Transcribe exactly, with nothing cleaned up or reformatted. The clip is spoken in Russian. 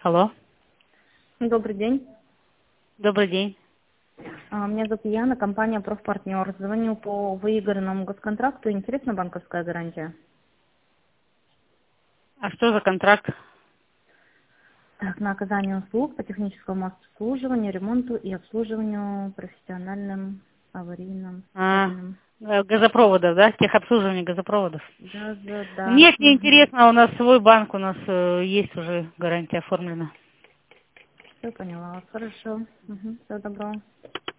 Алло. Добрый день. Добрый день. А, Меня зовут Яна, компания «Профпартнер». Звоню по выигранному госконтракту. Интересна банковская гарантия? А что за контракт? Так, на оказание услуг по техническому обслуживанию, ремонту и обслуживанию профессиональным, аварийным, А, связанным. э, газопроводов, да? Техобслуживание газопроводов. Да, да, да. Нет, не Угу. интересно. У нас свой банк, у нас э, есть уже гарантия оформлена. Все поняла. Хорошо. Угу. Всего доброго.